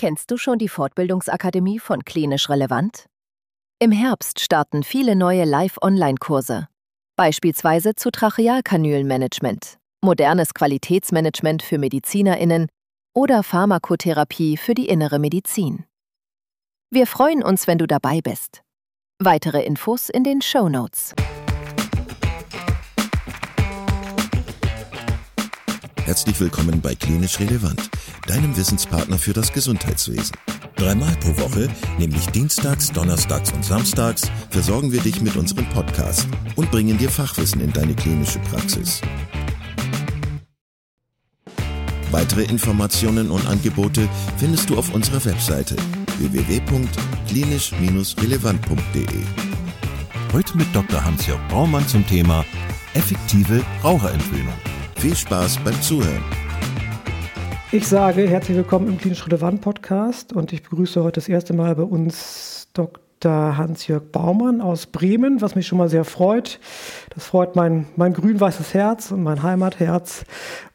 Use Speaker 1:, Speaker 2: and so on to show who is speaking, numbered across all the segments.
Speaker 1: Kennst du schon die Fortbildungsakademie von Klinisch Relevant? Im Herbst starten viele neue Live-Online-Kurse, beispielsweise zu Trachealkanülenmanagement, modernes Qualitätsmanagement für MedizinerInnen oder Pharmakotherapie für die innere Medizin. Wir freuen uns, wenn du dabei bist. Weitere Infos in den Shownotes.
Speaker 2: Herzlich willkommen bei Klinisch Relevant, deinem Wissenspartner für das Gesundheitswesen. 3-mal pro Woche, nämlich dienstags, donnerstags und samstags, versorgen wir dich mit unserem Podcast und bringen dir Fachwissen in deine klinische Praxis. Weitere Informationen und Angebote findest du auf unserer Webseite www.klinisch-relevant.de. Heute mit Dr. Hans-Jörg Baumann zum Thema effektive Raucherentwöhnung. Viel Spaß beim Zuhören.
Speaker 3: Ich sage herzlich willkommen im Klinisch Relevant Podcast und ich begrüße heute das erste Mal bei uns Dr. Hans-Jörg Baumann aus Bremen, was mich schon mal sehr freut. Das freut mein grün-weißes Herz und mein Heimatherz.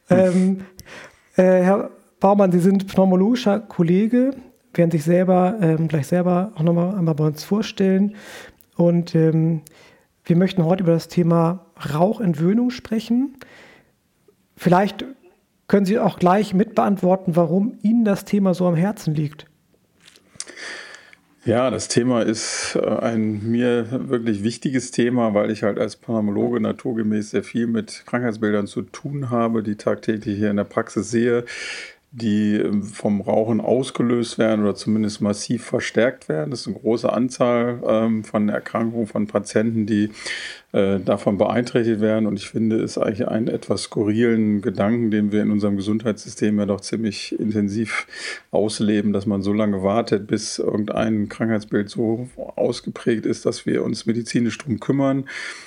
Speaker 3: Herr Baumann, Sie sind pneumologischer Kollege, werden sich gleich selber auch nochmal einmal bei uns vorstellen. Und wir möchten heute über das Thema Rauchentwöhnung sprechen. Vielleicht können Sie auch gleich mitbeantworten, warum Ihnen das Thema so am Herzen liegt.
Speaker 4: Ja, das Thema ist ein mir wirklich wichtiges Thema, weil ich halt als Pneumologe naturgemäß sehr viel mit Krankheitsbildern zu tun habe, die tagtäglich hier in der Praxis sehe, die vom Rauchen ausgelöst werden oder zumindest massiv verstärkt werden. Das ist eine große Anzahl von Erkrankungen von Patienten, die davon beeinträchtigt werden. Und ich finde es eigentlich einen etwas skurrilen Gedanken, den wir in unserem Gesundheitssystem ja doch ziemlich intensiv ausleben, dass man so lange wartet, bis irgendein Krankheitsbild so ausgeprägt ist, dass wir uns medizinisch drum kümmern,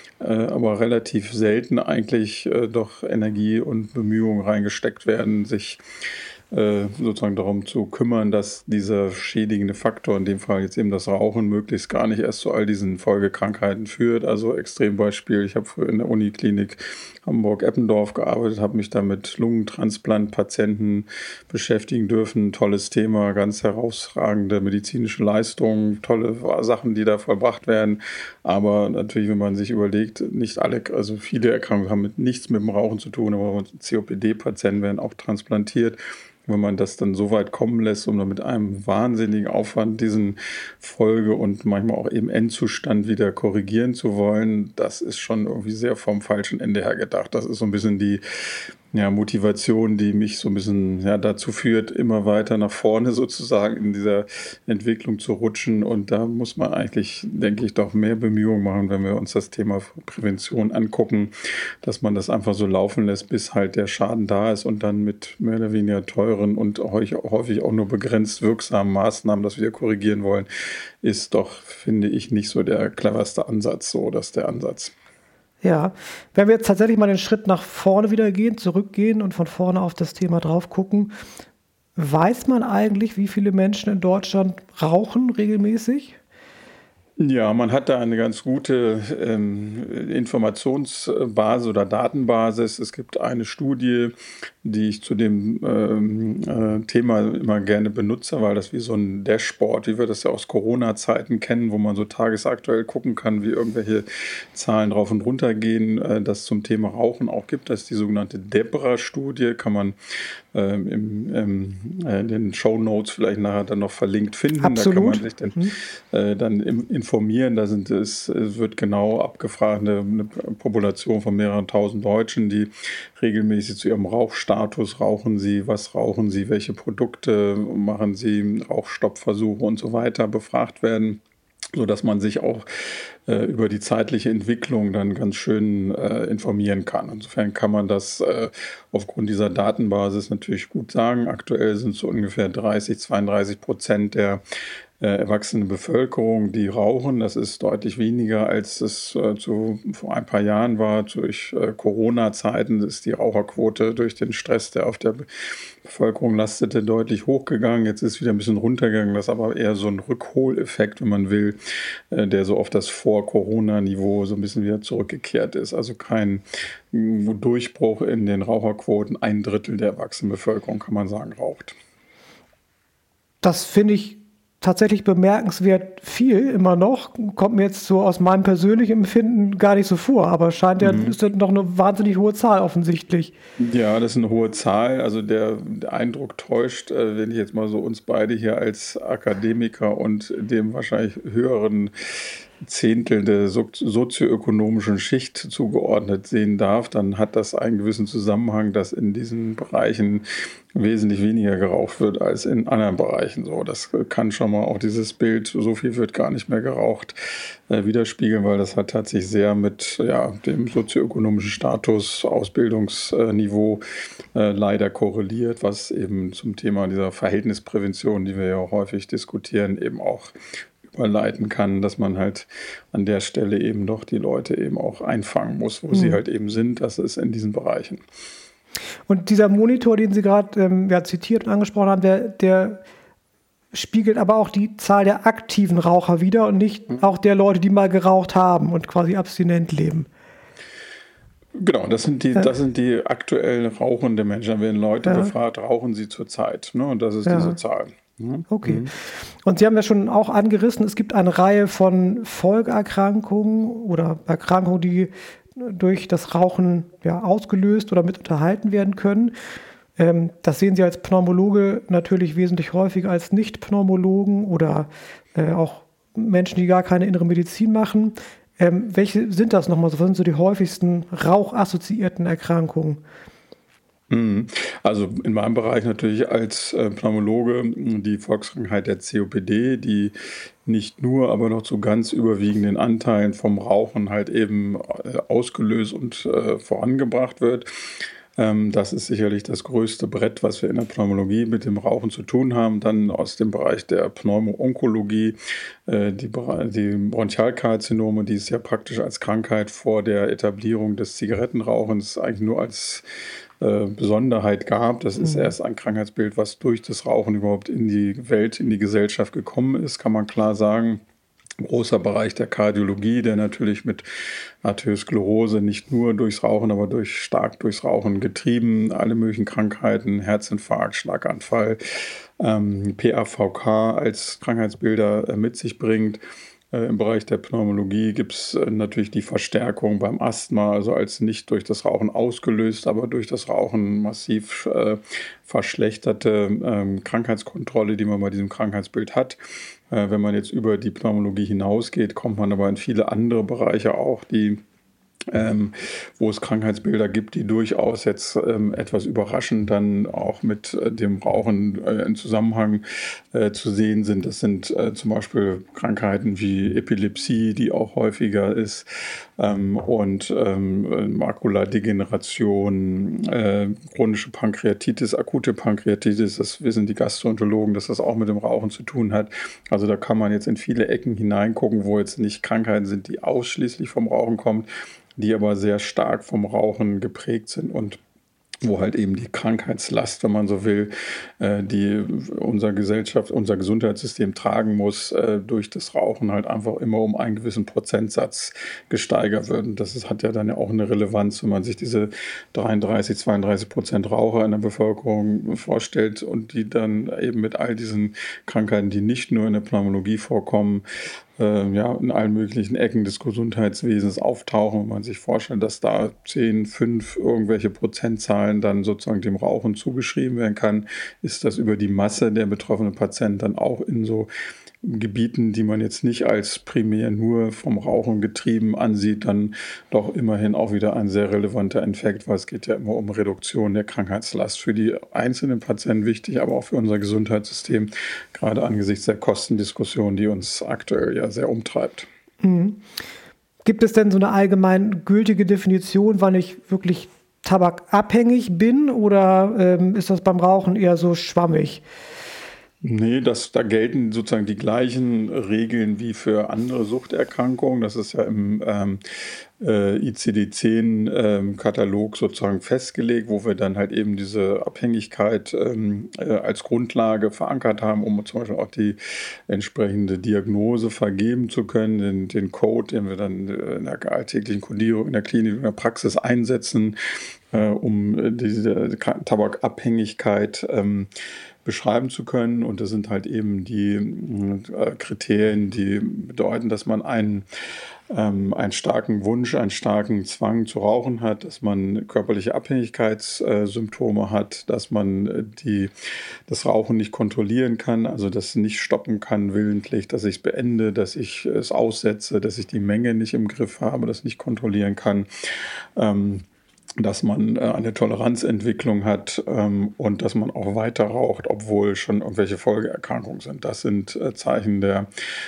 Speaker 4: aber relativ selten eigentlich doch Energie und Bemühungen reingesteckt werden, sich sozusagen darum zu kümmern, dass dieser schädigende Faktor, in dem Fall jetzt eben das Rauchen, möglichst gar nicht erst zu all diesen Folgekrankheiten führt. Also Extrembeispiel, ich habe früher in der Uniklinik Hamburg-Eppendorf gearbeitet, habe mich da mit Lungentransplantpatienten beschäftigen dürfen. Tolles Thema, ganz herausragende medizinische Leistungen, tolle Sachen, die da vollbracht werden. Aber natürlich, wenn man sich überlegt, nicht alle, also viele Erkrankungen haben nichts mit dem Rauchen zu tun, aber COPD-Patienten werden auch transplantiert. Wenn man das dann so weit kommen lässt, um dann mit einem wahnsinnigen Aufwand diesen Folge- und manchmal auch eben Endzustand wieder korrigieren zu wollen, das ist schon irgendwie sehr vom falschen Ende her gedacht. Das ist so ein bisschen die Motivation, die mich so ein bisschen dazu führt, immer weiter nach vorne sozusagen in dieser Entwicklung zu rutschen. Und da muss man eigentlich, denke ich, doch mehr Bemühungen machen, wenn wir uns das Thema Prävention angucken, dass man das einfach so laufen lässt, bis halt der Schaden da ist und dann mit mehr oder weniger teuren und häufig auch nur begrenzt wirksamen Maßnahmen das wieder korrigieren wollen, ist doch, finde ich, nicht so der cleverste Ansatz. So, das ist der Ansatz.
Speaker 3: Ja, wenn wir jetzt tatsächlich mal den Schritt nach vorne wieder gehen, zurückgehen und von vorne auf das Thema drauf gucken, weiß man eigentlich, wie viele Menschen in Deutschland rauchen regelmäßig?
Speaker 4: Ja, man hat da eine ganz gute Informationsbasis oder Datenbasis. Es gibt eine Studie, die ich zu dem Thema immer gerne benutze, weil das wie so ein Dashboard, wie wir das ja aus Corona-Zeiten kennen, wo man so tagesaktuell gucken kann, wie irgendwelche Zahlen drauf und runter gehen, das zum Thema Rauchen auch gibt. Das ist die sogenannte DEBRA-Studie, kann man in den Shownotes vielleicht nachher dann noch verlinkt finden.
Speaker 3: Absolut.
Speaker 4: Da kann man sich dann informieren. Es wird genau abgefragt, eine Population von mehreren tausend Deutschen, die regelmäßig zu ihrem Rauchstatus, rauchen sie, was rauchen sie, welche Produkte machen sie, Rauchstoppversuche und so weiter befragt werden, sodass man sich auch über die zeitliche Entwicklung dann ganz schön informieren kann. Insofern kann man das aufgrund dieser Datenbasis natürlich gut sagen. Aktuell sind so ungefähr 32% der erwachsene Bevölkerung, die rauchen. Das ist deutlich weniger, als es vor ein paar Jahren war. Durch Corona-Zeiten ist die Raucherquote durch den Stress, der auf der Bevölkerung lastete, deutlich hochgegangen. Jetzt ist wieder ein bisschen runtergegangen. Das ist aber eher so ein Rückholeffekt, wenn man will, der so auf das Vor-Corona-Niveau so ein bisschen wieder zurückgekehrt ist. Also kein Durchbruch in den Raucherquoten. 1/3 der erwachsenen Bevölkerung, kann man sagen, raucht.
Speaker 3: Das finde ich tatsächlich bemerkenswert viel immer noch. Kommt mir jetzt so aus meinem persönlichen Empfinden gar nicht so vor, aber ist ja noch eine wahnsinnig hohe Zahl offensichtlich.
Speaker 4: Ja, das ist eine hohe Zahl. Also der Eindruck täuscht, wenn ich jetzt mal so uns beide hier als Akademiker und dem wahrscheinlich höheren Zehntel der sozioökonomischen Schicht zugeordnet sehen darf, dann hat das einen gewissen Zusammenhang, dass in diesen Bereichen wesentlich weniger geraucht wird als in anderen Bereichen. So, das kann schon mal auch dieses Bild, so viel wird gar nicht mehr geraucht, widerspiegeln, weil das hat tatsächlich sehr mit dem sozioökonomischen Status, Ausbildungsniveau leider korreliert, was eben zum Thema dieser Verhältnisprävention, die wir ja häufig diskutieren, eben auch überleiten kann, dass man halt an der Stelle eben doch die Leute eben auch einfangen muss, wo sie halt eben sind. Das ist in diesen Bereichen.
Speaker 3: Und dieser Monitor, den Sie gerade zitiert und angesprochen haben, der spiegelt aber auch die Zahl der aktiven Raucher wider und nicht auch der Leute, die mal geraucht haben und quasi abstinent leben.
Speaker 4: Genau, das sind die aktuell rauchenden Menschen. Da werden Leute gefragt, rauchen sie zurzeit? Ne? Und das ist diese Zahl.
Speaker 3: Okay. Und Sie haben ja schon auch angerissen, es gibt eine Reihe von Folgeerkrankungen oder Erkrankungen, die durch das Rauchen ausgelöst oder mit unterhalten werden können. Das sehen Sie als Pneumologe natürlich wesentlich häufiger als Nicht-Pneumologen oder auch Menschen, die gar keine innere Medizin machen. Welche sind das nochmal? Was sind so die häufigsten rauchassoziierten Erkrankungen?
Speaker 4: Also in meinem Bereich natürlich als Pneumologe die Volkskrankheit der COPD, die nicht nur, aber noch zu ganz überwiegenden Anteilen vom Rauchen halt eben ausgelöst und vorangebracht wird. Das ist sicherlich das größte Brett, was wir in der Pneumologie mit dem Rauchen zu tun haben. Dann aus dem Bereich der Pneumoonkologie, die Bronchialkarzinome, die es ja praktisch als Krankheit vor der Etablierung des Zigarettenrauchens eigentlich nur als Besonderheit gab. Das ist erst ein Krankheitsbild, was durch das Rauchen überhaupt in die Welt, in die Gesellschaft gekommen ist, kann man klar sagen. Großer Bereich der Kardiologie, der natürlich mit Arteriosklerose nicht nur durchs Rauchen, aber stark durchs Rauchen getrieben, alle möglichen Krankheiten, Herzinfarkt, Schlaganfall, PAVK als Krankheitsbilder mit sich bringt. Im Bereich der Pneumologie gibt es natürlich die Verstärkung beim Asthma, also als nicht durch das Rauchen ausgelöst, aber durch das Rauchen massiv verschlechterte Krankheitskontrolle, die man bei diesem Krankheitsbild hat. Wenn man jetzt über die Pneumologie hinausgeht, kommt man aber in viele andere Bereiche auch, wo es Krankheitsbilder gibt, die durchaus jetzt etwas überraschend dann auch mit dem Rauchen in Zusammenhang zu sehen sind. Das sind zum Beispiel Krankheiten wie Epilepsie, die auch häufiger ist, und Makuladegeneration, chronische Pankreatitis, akute Pankreatitis, das wissen die Gastroenterologen, dass das auch mit dem Rauchen zu tun hat. Also da kann man jetzt in viele Ecken hineingucken, wo jetzt nicht Krankheiten sind, die ausschließlich vom Rauchen kommen, die aber sehr stark vom Rauchen geprägt sind und wo halt eben die Krankheitslast, wenn man so will, die unsere Gesellschaft, unser Gesundheitssystem tragen muss, durch das Rauchen halt einfach immer um einen gewissen Prozentsatz gesteigert wird. Und das hat ja dann ja auch eine Relevanz, wenn man sich diese 32% Raucher in der Bevölkerung vorstellt und die dann eben mit all diesen Krankheiten, die nicht nur in der Pneumologie vorkommen, in allen möglichen Ecken des Gesundheitswesens auftauchen und man sich vorstellt, dass da 10, 5 irgendwelche Prozentzahlen dann sozusagen dem Rauchen zugeschrieben werden kann, ist das über die Masse der betroffenen Patienten dann auch in so Gebieten, die man jetzt nicht als primär nur vom Rauchen getrieben ansieht, dann doch immerhin auch wieder ein sehr relevanter Effekt, weil es geht ja immer um Reduktion der Krankheitslast für die einzelnen Patienten wichtig, aber auch für unser Gesundheitssystem, gerade angesichts der Kostendiskussion, die uns aktuell ja sehr umtreibt.
Speaker 3: Gibt es denn so eine allgemein gültige Definition, wann ich wirklich tabakabhängig bin, oder ist das beim Rauchen eher so schwammig?
Speaker 4: Nee, da gelten sozusagen die gleichen Regeln wie für andere Suchterkrankungen. Das ist ja im ICD-10-Katalog sozusagen festgelegt, wo wir dann halt eben diese Abhängigkeit als Grundlage verankert haben, um zum Beispiel auch die entsprechende Diagnose vergeben zu können, den Code, den wir dann in der alltäglichen Kodierung in der Klinik, in der Praxis einsetzen, um diese Tabakabhängigkeit beschreiben zu können. Und das sind halt eben die Kriterien, die bedeuten, dass man einen starken Wunsch, einen starken Zwang zu rauchen hat, dass man körperliche Abhängigkeitssymptome hat, dass man das Rauchen nicht kontrollieren kann, also das nicht stoppen kann willentlich, dass ich es beende, dass ich es aussetze, dass ich die Menge nicht im Griff habe, das nicht kontrollieren kann. Dass man eine Toleranzentwicklung hat und dass man auch weiter raucht, obwohl schon irgendwelche Folgeerkrankungen sind. Das sind Zeichen der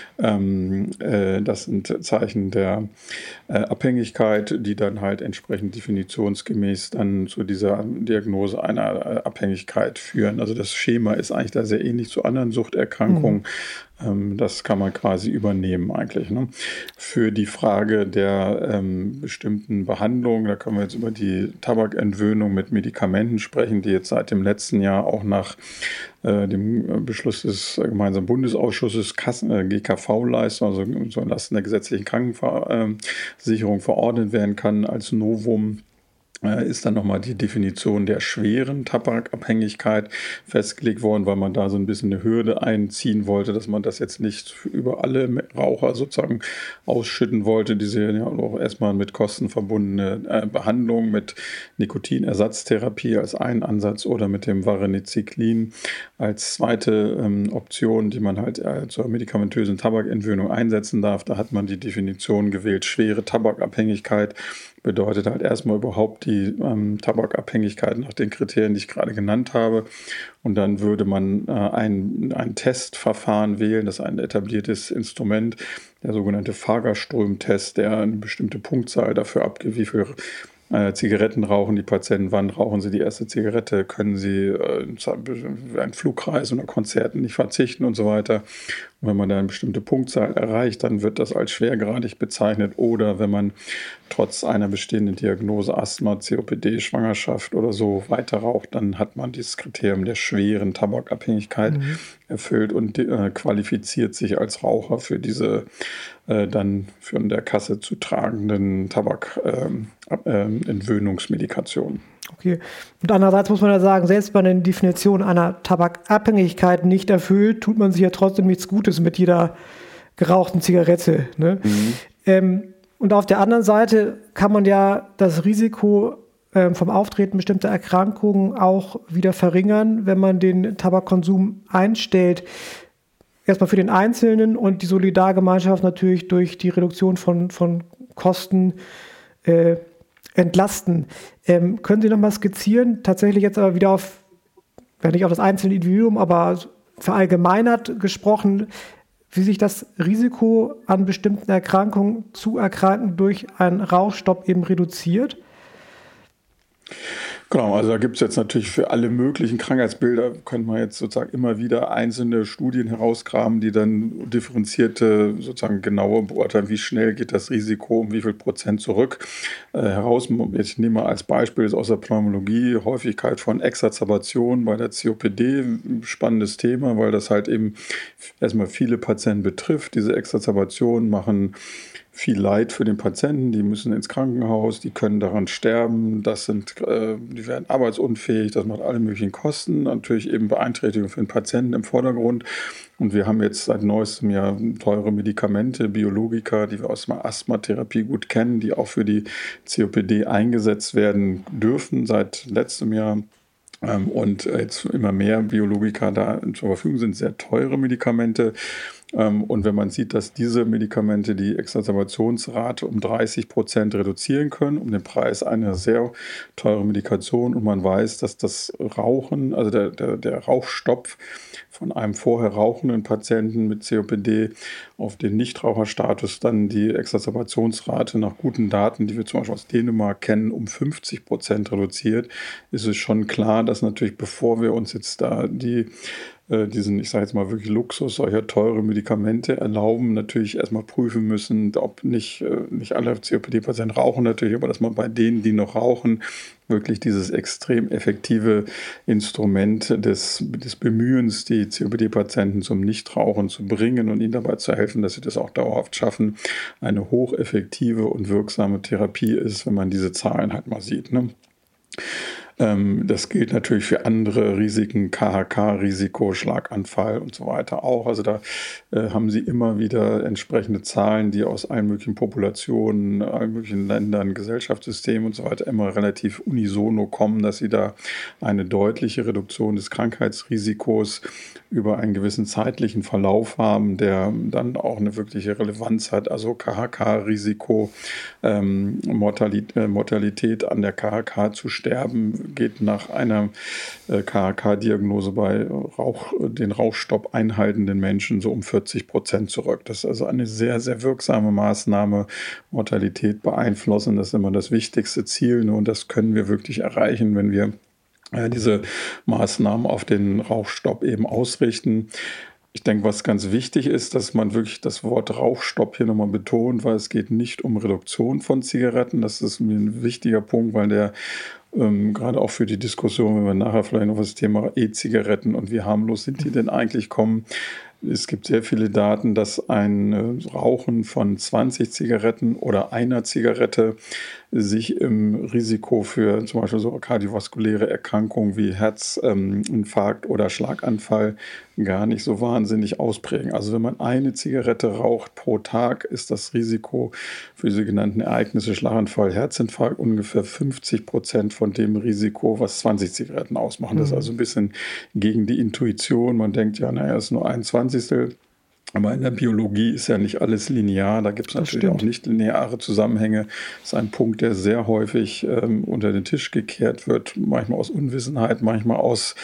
Speaker 4: Abhängigkeit, die dann halt entsprechend definitionsgemäß dann zu dieser Diagnose einer Abhängigkeit führen. Also das Schema ist eigentlich da sehr ähnlich zu anderen Suchterkrankungen. Das kann man quasi übernehmen eigentlich. Ne? Für die Frage der bestimmten Behandlung, da können wir jetzt über die Tabakentwöhnung mit Medikamenten sprechen, die jetzt seit dem letzten Jahr auch nach dem Beschluss des gemeinsamen Bundesausschusses GKV-Leistung, also so in Lasten der gesetzlichen Krankenversicherung verordnet werden kann als Novum. Ist dann nochmal die Definition der schweren Tabakabhängigkeit festgelegt worden, weil man da so ein bisschen eine Hürde einziehen wollte, dass man das jetzt nicht über alle Raucher sozusagen ausschütten wollte. Diese ja auch erstmal mit Kosten verbundene Behandlung mit Nikotinersatztherapie als einen Ansatz oder mit dem Varenicillin als zweite Option, die man halt zur medikamentösen Tabakentwöhnung einsetzen darf. Da hat man die Definition gewählt, schwere Tabakabhängigkeit. Bedeutet halt erstmal überhaupt die Tabakabhängigkeit nach den Kriterien, die ich gerade genannt habe. Und dann würde man ein Testverfahren wählen, das ist ein etabliertes Instrument, der sogenannte Fagerström-Test, der eine bestimmte Punktzahl dafür abgibt, wie viel Zigaretten rauchen die Patienten, wann rauchen sie die erste Zigarette, können sie einen Flugreis oder Konzerten nicht verzichten und so weiter. Und wenn man da eine bestimmte Punktzahl erreicht, dann wird das als schwergradig bezeichnet. Oder wenn man trotz einer bestehenden Diagnose Asthma, COPD, Schwangerschaft oder so weiter raucht, dann hat man dieses Kriterium der schweren Tabakabhängigkeit erfüllt und qualifiziert sich als Raucher für diese dann von der Kasse zu tragenden Tabakentwöhnungsmedikation.
Speaker 3: Okay. Und andererseits muss man ja sagen, selbst bei der Definition einer Tabakabhängigkeit nicht erfüllt, tut man sich ja trotzdem nichts Gutes mit jeder gerauchten Zigarette. Ne? Und auf der anderen Seite kann man ja das Risiko vom Auftreten bestimmter Erkrankungen auch wieder verringern, wenn man den Tabakkonsum einstellt. Erstmal für den Einzelnen und die Solidargemeinschaft natürlich durch die Reduktion von Kosten entlasten. Können Sie nochmal skizzieren, tatsächlich jetzt aber wieder nicht auf das einzelne Individuum, aber verallgemeinert gesprochen, wie sich das Risiko an bestimmten Erkrankungen zu erkranken durch einen Rauchstopp eben reduziert?
Speaker 4: Genau, also da gibt es jetzt natürlich für alle möglichen Krankheitsbilder, könnte man jetzt sozusagen immer wieder einzelne Studien herausgraben, die dann differenzierte, sozusagen genauer beurteilen, wie schnell geht das Risiko, um wie viel Prozent zurück heraus. Ich nehme mal als Beispiel aus der Pneumologie Häufigkeit von Exacerbation bei der COPD, ein spannendes Thema, weil das halt eben erstmal viele Patienten betrifft. Diese Exacerbationen machen viel Leid für den Patienten, die müssen ins Krankenhaus, die können daran sterben, die werden arbeitsunfähig, das macht alle möglichen Kosten, natürlich eben Beeinträchtigungen für den Patienten im Vordergrund. Und wir haben jetzt seit neuestem Jahr teure Medikamente, Biologika, die wir aus der Asthmatherapie gut kennen, die auch für die COPD eingesetzt werden dürfen seit letztem Jahr. Und jetzt immer mehr Biologika da zur Verfügung sind, sehr teure Medikamente. Und wenn man sieht, dass diese Medikamente die Exacerbationsrate um 30% reduzieren können, um den Preis einer sehr teuren Medikation, und man weiß, dass das Rauchen, also der Rauchstopp von einem vorher rauchenden Patienten mit COPD auf den Nichtraucherstatus dann die Exacerbationsrate nach guten Daten, die wir zum Beispiel aus Dänemark kennen, um 50% reduziert, ist es schon klar, dass natürlich, bevor wir uns jetzt da diesen, ich sage jetzt mal wirklich Luxus, solcher teure Medikamente erlauben, natürlich erstmal prüfen müssen, ob nicht alle COPD-Patienten rauchen natürlich, aber dass man bei denen, die noch rauchen, wirklich dieses extrem effektive Instrument des Bemühens, die COPD-Patienten zum Nichtrauchen zu bringen und ihnen dabei zu helfen, dass sie das auch dauerhaft schaffen, eine hocheffektive und wirksame Therapie ist, wenn man diese Zahlen halt mal sieht. Ne? Das gilt natürlich für andere Risiken, KHK-Risiko, Schlaganfall und so weiter auch. Also da haben Sie immer wieder entsprechende Zahlen, die aus allen möglichen Populationen, allen möglichen Ländern, Gesellschaftssystemen und so weiter immer relativ unisono kommen, dass Sie da eine deutliche Reduktion des Krankheitsrisikos über einen gewissen zeitlichen Verlauf haben, der dann auch eine wirkliche Relevanz hat. Also KHK-Risiko, Mortalität an der KHK zu sterben, geht nach einer KHK-Diagnose bei den Rauchstopp einhaltenden Menschen so um 40% zurück. Das ist also eine sehr, sehr wirksame Maßnahme, Mortalität beeinflussen. Das ist immer das wichtigste Ziel, und das können wir wirklich erreichen, wenn wir diese Maßnahmen auf den Rauchstopp eben ausrichten. Ich denke, was ganz wichtig ist, dass man wirklich das Wort Rauchstopp hier nochmal betont, weil es geht nicht um Reduktion von Zigaretten. Das ist mir ein wichtiger Punkt, weil der gerade auch für die Diskussion, wenn wir nachher vielleicht noch das Thema E-Zigaretten und wie harmlos sind die denn eigentlich kommen. Es gibt sehr viele Daten, dass ein Rauchen von 20 Zigaretten oder einer Zigarette sich im Risiko für zum Beispiel so kardiovaskuläre Erkrankungen wie Herzinfarkt oder Schlaganfall gar nicht so wahnsinnig ausprägen. Also wenn man eine Zigarette raucht pro Tag, ist das Risiko für die genannten Ereignisse Schlaganfall, Herzinfarkt ungefähr 50% von dem Risiko, was 20 Zigaretten ausmachen. Das ist also ein bisschen gegen die Intuition. Man denkt ja, naja, es ist nur ein Zwanzigstel. Aber in der Biologie ist ja nicht alles linear, da gibt es natürlich auch nicht lineare Zusammenhänge. Das ist ein Punkt, der sehr häufig unter den Tisch gekehrt wird, manchmal aus Unwissenheit, manchmal aus,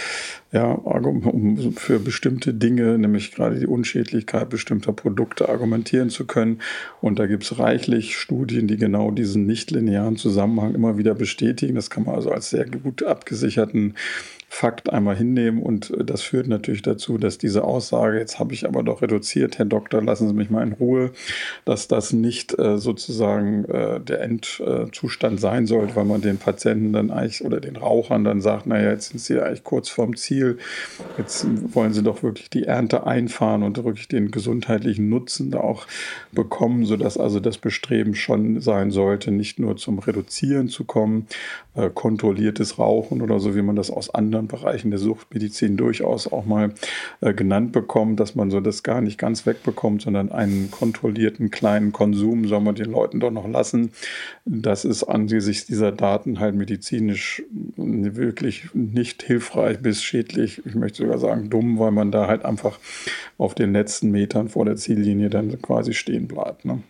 Speaker 4: um für bestimmte Dinge, nämlich gerade die Unschädlichkeit bestimmter Produkte argumentieren zu können. Und da gibt es reichlich Studien, die genau diesen nicht-linearen Zusammenhang immer wieder bestätigen. Das kann man also als sehr gut abgesicherten Fakt einmal hinnehmen, und das führt natürlich dazu, dass diese Aussage, jetzt habe ich aber doch reduziert, Herr Doktor, lassen Sie mich mal in Ruhe, dass das nicht sozusagen der Endzustand sein sollte, weil man den Patienten dann eigentlich oder den Rauchern dann sagt, naja, jetzt sind Sie eigentlich kurz vorm Ziel, jetzt wollen Sie doch wirklich die Ernte einfahren und wirklich den gesundheitlichen Nutzen da auch bekommen, sodass also das Bestreben schon sein sollte, nicht nur zum Reduzieren zu kommen, kontrolliertes Rauchen oder so, wie man das aus anderen Bereichen der Suchtmedizin durchaus auch mal genannt bekommt, dass man so das gar nicht ganz wegbekommt, sondern einen kontrollierten kleinen Konsum soll man den Leuten doch noch lassen. Das ist angesichts dieser Daten halt medizinisch wirklich nicht hilfreich bis schädlich. Ich möchte sogar sagen dumm, weil man da halt einfach auf den letzten Metern vor der Ziellinie dann quasi stehen bleibt. Ne?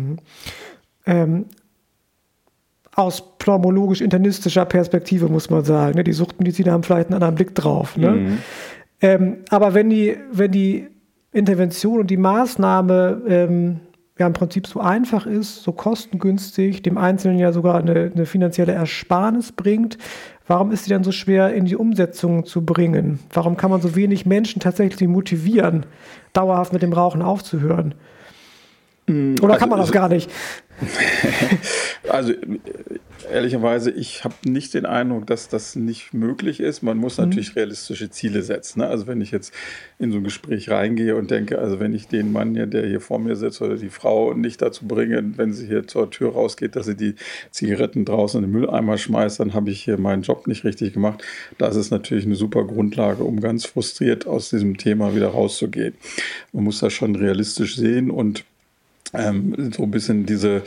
Speaker 3: Mhm. Aus pneumologisch-internistischer Perspektive muss man sagen, ne? Die Suchtmediziner haben vielleicht einen anderen Blick drauf. Ne? Aber wenn die Intervention und die Maßnahme im Prinzip so einfach ist, so kostengünstig, dem Einzelnen ja sogar eine finanzielle Ersparnis bringt, warum ist sie dann so schwer in die Umsetzung zu bringen? Warum kann man so wenig Menschen tatsächlich motivieren, dauerhaft mit dem Rauchen aufzuhören? Oder kann man das gar nicht?
Speaker 4: Also ehrlicherweise, ich habe nicht den Eindruck, dass das nicht möglich ist. Man muss natürlich realistische Ziele setzen. Ne? Also wenn ich jetzt in so ein Gespräch reingehe und denke, also wenn ich den Mann, der hier vor mir sitzt, oder die Frau nicht dazu bringe, wenn sie hier zur Tür rausgeht, dass sie die Zigaretten draußen in den Mülleimer schmeißt, dann habe ich hier meinen Job nicht richtig gemacht. Das ist natürlich eine super Grundlage, um ganz frustriert aus diesem Thema wieder rauszugehen. Man muss das schon realistisch sehen und so ein bisschen diese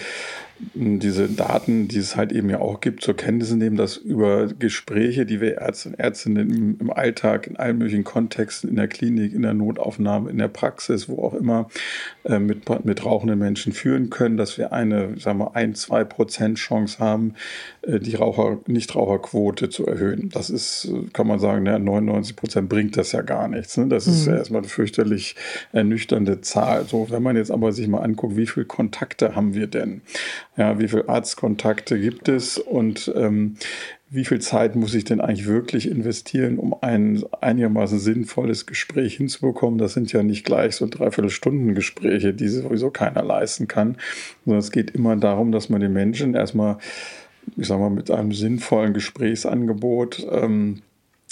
Speaker 4: Daten, die es halt eben ja auch gibt, zur Kenntnis nehmen, dass über Gespräche, die wir Ärzte und Ärztinnen im Alltag, in allen möglichen Kontexten, in der Klinik, in der Notaufnahme, in der Praxis, wo auch immer, mit rauchenden Menschen führen können, dass wir eine, sagen wir, 1-2% Chance haben, die Nichtraucherquote zu erhöhen. Das ist, kann man sagen, 99% bringt das ja gar nichts. Ne? Das ist ja erstmal eine fürchterlich ernüchternde Zahl. So, wenn man jetzt aber sich mal anguckt, wie viele Kontakte haben wir denn? Ja, wie viele Arztkontakte gibt es und wie viel Zeit muss ich denn eigentlich wirklich investieren, um ein einigermaßen sinnvolles Gespräch hinzubekommen? Das sind ja nicht gleich so 3/4 Gespräche, die sowieso keiner leisten kann, sondern es geht immer darum, dass man den Menschen erstmal, ich sag mal, mit einem sinnvollen Gesprächsangebot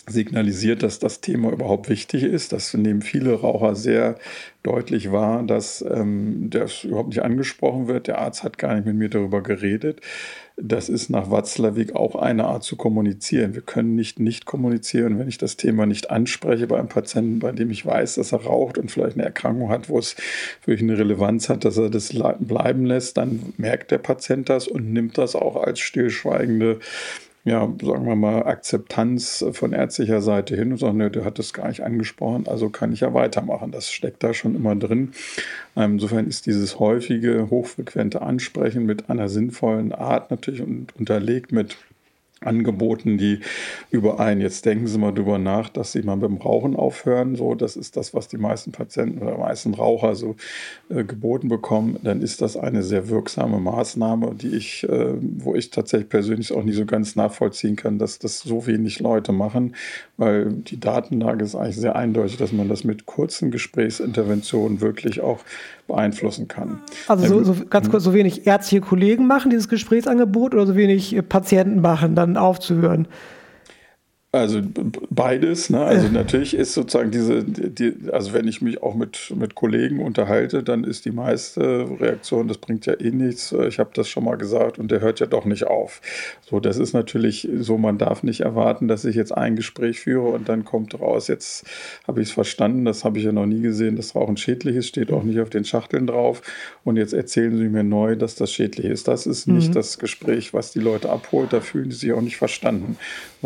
Speaker 4: signalisiert, dass das Thema überhaupt wichtig ist. Das nehmen viele Raucher sehr deutlich wahr, dass das überhaupt nicht angesprochen wird. Der Arzt hat gar nicht mit mir darüber geredet. Das ist nach Watzlawick auch eine Art zu kommunizieren. Wir können nicht kommunizieren, wenn ich das Thema nicht anspreche bei einem Patienten, bei dem ich weiß, dass er raucht und vielleicht eine Erkrankung hat, wo es wirklich eine Relevanz hat, dass er das bleiben lässt, dann merkt der Patient das und nimmt das auch als stillschweigende, ja, sagen wir mal, Akzeptanz von ärztlicher Seite hin und sagt, ne, der hat das gar nicht angesprochen, also kann ich ja weitermachen. Das steckt da schon immer drin. Insofern ist dieses häufige, hochfrequente Ansprechen mit einer sinnvollen Art natürlich und unterlegt mit Angeboten, die überein. Jetzt denken Sie mal drüber nach, dass Sie mal beim Rauchen aufhören. So, das ist das, was die meisten Patienten oder meisten Raucher so geboten bekommen. Dann ist das eine sehr wirksame Maßnahme, wo ich tatsächlich persönlich auch nicht so ganz nachvollziehen kann, dass das so wenig Leute machen, weil die Datenlage ist eigentlich sehr eindeutig, dass man das mit kurzen Gesprächsinterventionen wirklich auch beeinflussen kann.
Speaker 3: Also so ganz kurz, so wenig ärztliche Kollegen machen dieses Gesprächsangebot oder so wenig Patienten machen, dann aufzuhören?
Speaker 4: Also beides, ne? Also natürlich ist sozusagen also wenn ich mich auch mit Kollegen unterhalte, dann ist die meiste Reaktion, das bringt ja eh nichts, ich habe das schon mal gesagt und der hört ja doch nicht auf. So, das ist natürlich so, man darf nicht erwarten, dass ich jetzt ein Gespräch führe und dann kommt raus, jetzt habe ich es verstanden, das habe ich ja noch nie gesehen, dass Rauchen schädlich ist, steht auch nicht auf den Schachteln drauf und jetzt erzählen Sie mir neu, dass das schädlich ist. Das ist nicht das Gespräch, was die Leute abholt, da fühlen sie sich auch nicht verstanden.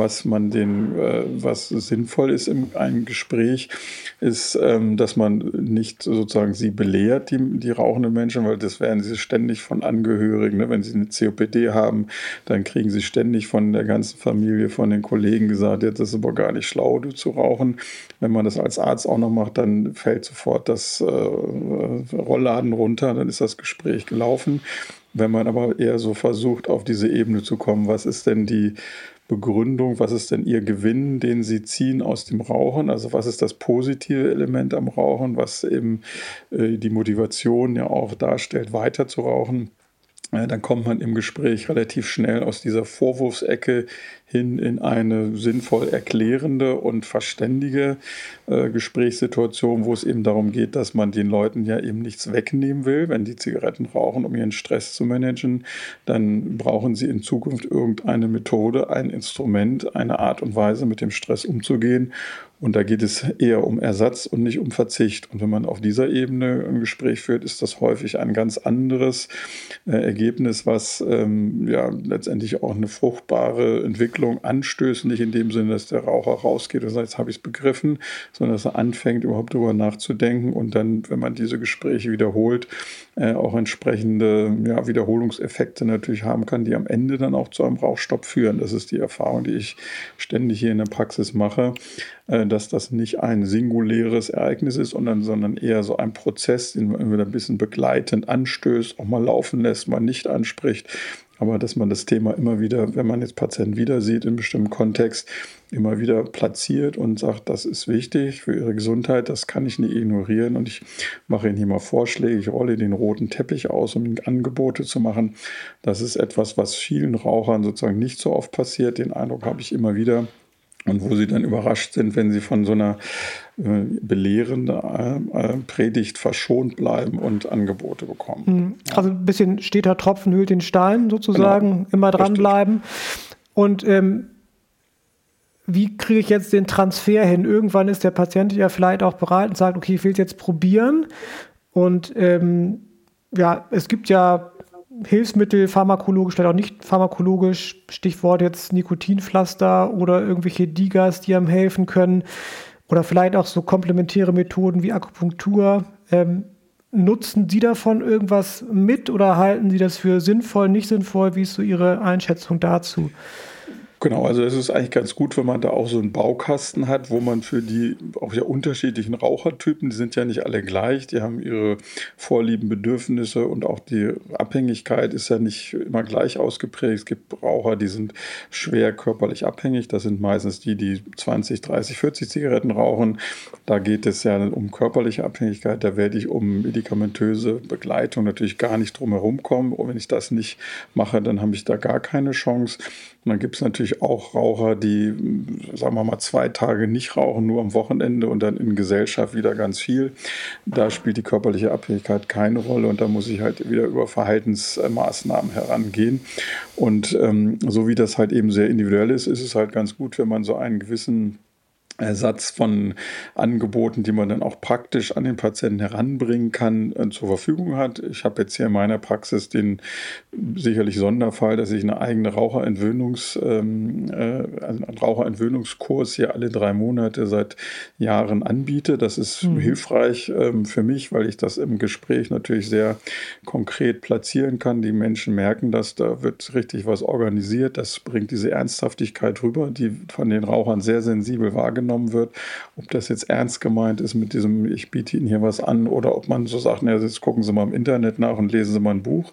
Speaker 4: Was sinnvoll ist in einem Gespräch, ist, dass man nicht sozusagen sie belehrt, die rauchenden Menschen, weil das werden sie ständig von Angehörigen, ne? Wenn sie eine COPD haben, dann kriegen sie ständig von der ganzen Familie, von den Kollegen gesagt, jetzt ist aber gar nicht schlau, du zu rauchen. Wenn man das als Arzt auch noch macht, dann fällt sofort das Rollladen runter, dann ist das Gespräch gelaufen. Wenn man aber eher so versucht, auf diese Ebene zu kommen, was ist denn die Begründung, was ist denn Ihr Gewinn, den Sie ziehen aus dem Rauchen? Also was ist das positive Element am Rauchen, was eben die Motivation ja auch darstellt, weiter zu rauchen? Dann kommt man im Gespräch relativ schnell aus dieser Vorwurfsecke hin in eine sinnvoll erklärende und verständige Gesprächssituation, wo es eben darum geht, dass man den Leuten ja eben nichts wegnehmen will. Wenn die Zigaretten rauchen, um ihren Stress zu managen, dann brauchen sie in Zukunft irgendeine Methode, ein Instrument, eine Art und Weise, mit dem Stress umzugehen. Und da geht es eher um Ersatz und nicht um Verzicht. Und wenn man auf dieser Ebene ein Gespräch führt, ist das häufig ein ganz anderes Ergebnis, was letztendlich auch eine fruchtbare Entwicklung anstößt. Nicht in dem Sinne, dass der Raucher rausgeht und sagt, jetzt habe ich es begriffen, sondern dass er anfängt, überhaupt darüber nachzudenken und dann, wenn man diese Gespräche wiederholt, auch entsprechende Wiederholungseffekte natürlich haben kann, die am Ende dann auch zu einem Rauchstopp führen. Das ist die Erfahrung, die ich ständig hier in der Praxis mache, dass das nicht ein singuläres Ereignis ist, sondern eher so ein Prozess, den man wieder ein bisschen begleitend anstößt, auch mal laufen lässt, mal nicht anspricht. Aber dass man das Thema immer wieder, wenn man jetzt Patienten wieder sieht, in einem bestimmten Kontext, immer wieder platziert und sagt, das ist wichtig für Ihre Gesundheit, das kann ich nicht ignorieren und ich mache Ihnen hier mal Vorschläge, ich rolle den roten Teppich aus, um Ihnen Angebote zu machen. Das ist etwas, was vielen Rauchern sozusagen nicht so oft passiert. Den Eindruck habe ich immer wieder. Und wo sie dann überrascht sind, wenn sie von so einer belehrenden Predigt verschont bleiben und Angebote bekommen.
Speaker 3: Also ein bisschen steter Tropfen höhlt den Stein sozusagen, genau. Immer dranbleiben. Und wie kriege ich jetzt den Transfer hin? Irgendwann ist der Patient ja vielleicht auch bereit und sagt, okay, ich will es jetzt probieren. Und es gibt ja Hilfsmittel, pharmakologisch, vielleicht auch nicht pharmakologisch, Stichwort jetzt Nikotinpflaster oder irgendwelche Digas, die einem helfen können oder vielleicht auch so komplementäre Methoden wie Akupunktur. Nutzen Sie davon irgendwas mit oder halten Sie das für sinnvoll, nicht sinnvoll? Wie ist so Ihre Einschätzung dazu?
Speaker 4: Genau, also es ist eigentlich ganz gut, wenn man da auch so einen Baukasten hat, wo man für die auch ja unterschiedlichen Rauchertypen, die sind ja nicht alle gleich, die haben ihre Vorlieben, Bedürfnisse und auch die Abhängigkeit ist ja nicht immer gleich ausgeprägt. Es gibt Raucher, die sind schwer körperlich abhängig, das sind meistens die 20, 30, 40 Zigaretten rauchen. Da geht es ja um körperliche Abhängigkeit, da werde ich um medikamentöse Begleitung natürlich gar nicht drum herum kommen. Und wenn ich das nicht mache, dann habe ich da gar keine Chance. Und dann gibt es natürlich natürlich auch Raucher, die, sagen wir mal, 2 Tage nicht rauchen, nur am Wochenende und dann in Gesellschaft wieder ganz viel. Da spielt die körperliche Abhängigkeit keine Rolle und da muss ich halt wieder über Verhaltensmaßnahmen herangehen. Und so wie das halt eben sehr individuell ist, ist es halt ganz gut, wenn man so einen gewissen Ersatz von Angeboten, die man dann auch praktisch an den Patienten heranbringen kann, zur Verfügung hat. Ich habe jetzt hier in meiner Praxis den sicherlich Sonderfall, dass ich eine eigene also einen Raucherentwöhnungskurs hier alle 3 Monate seit Jahren anbiete. Das ist hilfreich für mich, weil ich das im Gespräch natürlich sehr konkret platzieren kann. Die Menschen merken das, da wird richtig was organisiert. Das bringt diese Ernsthaftigkeit rüber, die von den Rauchern sehr sensibel wahrgenommen wird, ob das jetzt ernst gemeint ist mit diesem, ich biete Ihnen hier was an, oder ob man so sagt, na, jetzt gucken Sie mal im Internet nach und lesen Sie mal ein Buch.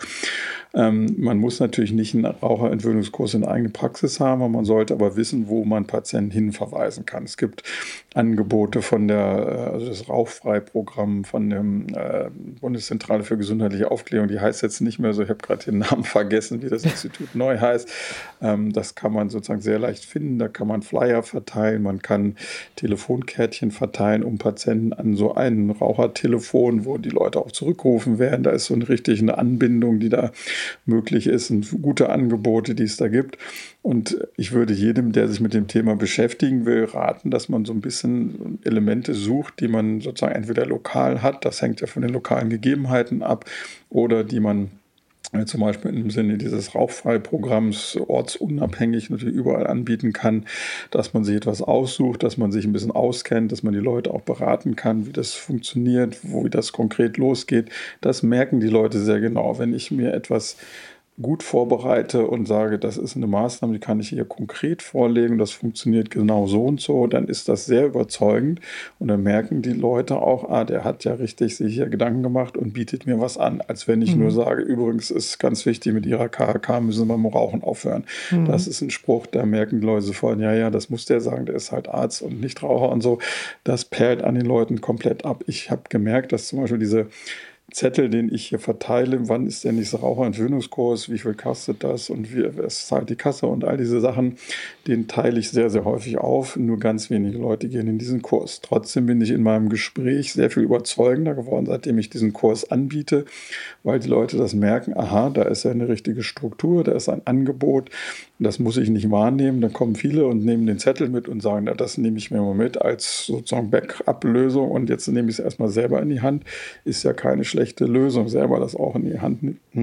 Speaker 4: Man muss natürlich nicht einen Raucherentwöhnungskurs in eigene Praxis haben, man sollte aber wissen, wo man Patienten hinverweisen kann. Es gibt Angebote von also das Rauchfrei-Programm von der Bundeszentrale für gesundheitliche Aufklärung, die heißt jetzt nicht mehr so, ich habe gerade den Namen vergessen, wie das Institut neu heißt. Das kann man sozusagen sehr leicht finden, da kann man Flyer verteilen, man kann Telefonkärtchen verteilen, um Patienten an so ein Rauchertelefon, wo die Leute auch zurückgerufen werden, da ist so eine Anbindung, die da möglich ist, und gute Angebote, die es da gibt. Und ich würde jedem, der sich mit dem Thema beschäftigen will, raten, dass man so ein bisschen Elemente sucht, die man sozusagen entweder lokal hat, das hängt ja von den lokalen Gegebenheiten ab, oder die man zum Beispiel im Sinne dieses Rauchfrei-Programms ortsunabhängig natürlich überall anbieten kann, dass man sich etwas aussucht, dass man sich ein bisschen auskennt, dass man die Leute auch beraten kann, wie das funktioniert, wie das konkret losgeht. Das merken die Leute sehr genau. Wenn ich mir etwas gut vorbereite und sage, das ist eine Maßnahme, die kann ich hier konkret vorlegen, das funktioniert genau so und so, dann ist das sehr überzeugend und dann merken die Leute auch, der hat ja richtig sich hier Gedanken gemacht und bietet mir was an, als wenn ich nur sage, übrigens ist ganz wichtig, mit Ihrer KHK müssen wir beim Rauchen aufhören. Das ist ein Spruch, da merken die Leute sofort, ja, das muss der sagen, der ist halt Arzt und Nichtraucher und so. Das perlt an den Leuten komplett ab. Ich habe gemerkt, dass zum Beispiel diese Zettel, den ich hier verteile, wann ist der nächste Raucherentwöhnungskurs, wie viel kostet das und wer zahlt die Kasse und all diese Sachen, den teile ich sehr, sehr häufig auf. Nur ganz wenige Leute gehen in diesen Kurs. Trotzdem bin ich in meinem Gespräch sehr viel überzeugender geworden, seitdem ich diesen Kurs anbiete, weil die Leute das merken, da ist ja eine richtige Struktur, da ist ein Angebot, das muss ich nicht wahrnehmen. Dann kommen viele und nehmen den Zettel mit und sagen, das nehme ich mir mal mit als sozusagen Backup-Lösung und jetzt nehme ich es erstmal selber in die Hand. Ist ja keine schlechte Lösung, selber das auch in die Hand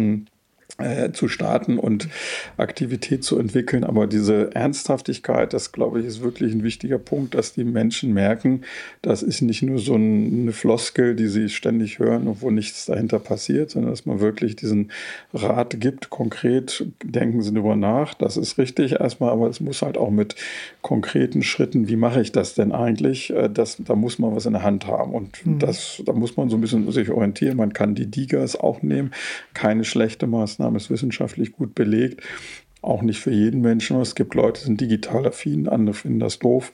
Speaker 4: zu starten und Aktivität zu entwickeln. Aber diese Ernsthaftigkeit, das glaube ich, ist wirklich ein wichtiger Punkt, dass die Menschen merken, das ist nicht nur so eine Floskel, die sie ständig hören und wo nichts dahinter passiert, sondern dass man wirklich diesen Rat gibt, konkret denken Sie darüber nach. Das ist richtig erstmal, aber es muss halt auch mit konkreten Schritten, wie mache ich das denn eigentlich? Da muss man was in der Hand haben und da muss man so ein bisschen sich orientieren. Man kann die DIGAs auch nehmen, keine schlechte Maßnahme, ist wissenschaftlich gut belegt. Auch nicht für jeden Menschen. Es gibt Leute, die sind digital affin, andere finden das doof.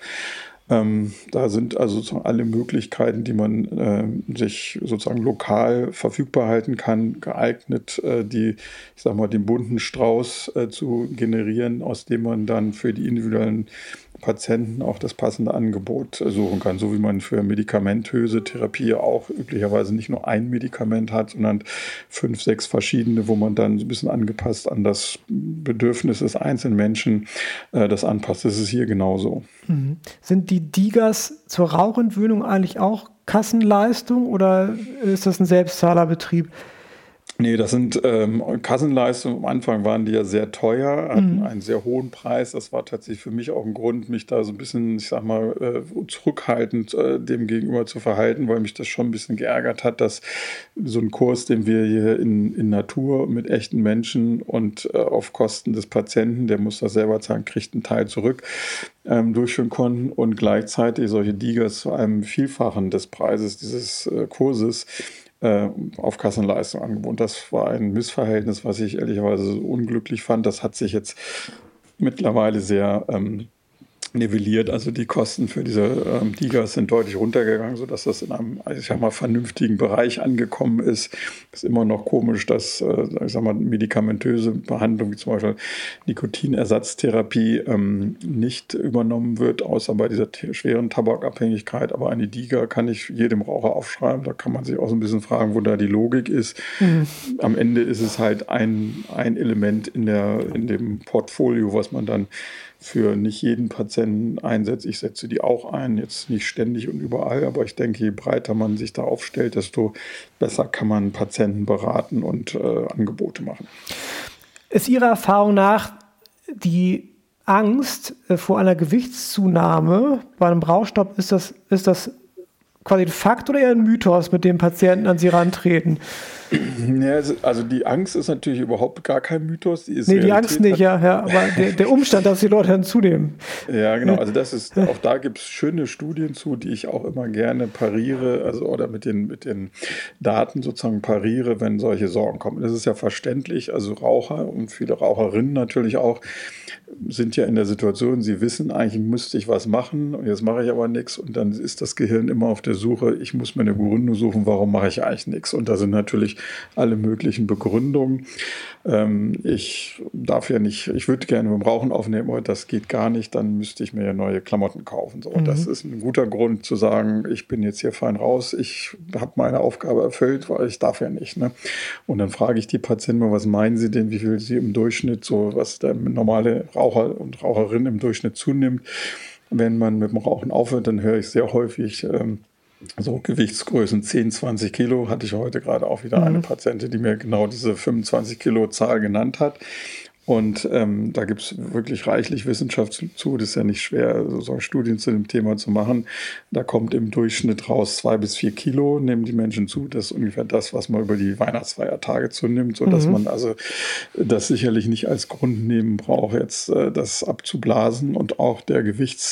Speaker 4: Da sind also sozusagen alle Möglichkeiten, die man sich sozusagen lokal verfügbar halten kann, geeignet, den bunten Strauß zu generieren, aus dem man dann für die individuellen Patienten auch das passende Angebot suchen kann, so wie man für medikamentöse Therapie auch üblicherweise nicht nur ein Medikament hat, sondern 5, 6 verschiedene, wo man dann so ein bisschen angepasst an das Bedürfnis des einzelnen Menschen das anpasst. Das ist hier genauso.
Speaker 3: Sind die DIGAs zur Rauchentwöhnung eigentlich auch Kassenleistung oder ist das ein Selbstzahlerbetrieb?
Speaker 4: Nee, das sind Kassenleistungen. Am Anfang waren die ja sehr teuer, hatten einen sehr hohen Preis. Das war tatsächlich für mich auch ein Grund, mich da so ein bisschen, zurückhaltend dem gegenüber zu verhalten, weil mich das schon ein bisschen geärgert hat, dass so ein Kurs, den wir hier in Natur mit echten Menschen und auf Kosten des Patienten, der muss das selber zahlen, kriegt einen Teil zurück, durchführen konnten und gleichzeitig solche DIGAs zu einem Vielfachen des Preises dieses Kurses auf Kassenleistung angeboten. Das war ein Missverhältnis, was ich ehrlicherweise so unglücklich fand. Das hat sich jetzt mittlerweile sehr nivelliert. Also die Kosten für diese DIGAs sind deutlich runtergegangen, sodass das in einem, ich sag mal, vernünftigen Bereich angekommen ist. Es ist immer noch komisch, dass ich sag mal, medikamentöse Behandlung, wie zum Beispiel Nikotinersatztherapie, nicht übernommen wird, außer bei dieser schweren Tabakabhängigkeit. Aber eine DIGA kann ich jedem Raucher aufschreiben. Da kann man sich auch so ein bisschen fragen, wo da die Logik ist. Am Ende ist es halt ein Element in dem Portfolio, was man dann für nicht jeden Patienten einsetzt. Ich setze die auch ein, jetzt nicht ständig und überall, aber ich denke, je breiter man sich da aufstellt, desto besser kann man Patienten beraten und Angebote machen.
Speaker 3: Ist Ihrer Erfahrung nach die Angst vor einer Gewichtszunahme bei einem Rauchstopp, ist das quasi ein Fakt oder eher ein Mythos, mit dem Patienten an Sie rantreten?
Speaker 4: Ja, also die Angst ist natürlich überhaupt gar kein Mythos. Die
Speaker 3: Angst nicht, ja, aber der Umstand, dass die Leute dann zunehmen.
Speaker 4: Ja, genau. Also auch da gibt es schöne Studien zu, die ich auch immer gerne pariere, also oder mit den Daten sozusagen pariere, wenn solche Sorgen kommen. Das ist ja verständlich. Also Raucher und viele Raucherinnen natürlich auch sind ja in der Situation, sie wissen, eigentlich müsste ich was machen und jetzt mache ich aber nichts und dann ist das Gehirn immer auf der Suche, ich muss mir eine Begründung suchen, warum mache ich eigentlich nichts, und da sind natürlich alle möglichen Begründungen. Ich würde gerne beim Rauchen aufnehmen, aber das geht gar nicht, dann müsste ich mir ja neue Klamotten kaufen. So, das ist ein guter Grund zu sagen, ich bin jetzt hier fein raus, ich habe meine Aufgabe erfüllt, weil ich darf ja nicht. Ne? Und dann frage ich die Patienten mal, was meinen sie denn, wie viel sie im Durchschnitt, so was der normale Raucher und Raucherin im Durchschnitt zunimmt. Wenn man mit dem Rauchen aufhört, dann höre ich sehr häufig so Gewichtsgrößen 10, 20 Kilo. Hatte ich heute gerade auch wieder eine Patientin, die mir genau diese 25 Kilo Zahl genannt hat. Und da gibt es wirklich reichlich Wissenschaft zu. Das ist ja nicht schwer, so Studien zu dem Thema zu machen. Da kommt im Durchschnitt raus 2 bis 4 Kilo, nehmen die Menschen zu. Das ist ungefähr das, was man über die Weihnachtsfeiertage zunimmt, sodass man also das sicherlich nicht als Grund nehmen braucht, jetzt das abzublasen. Und auch die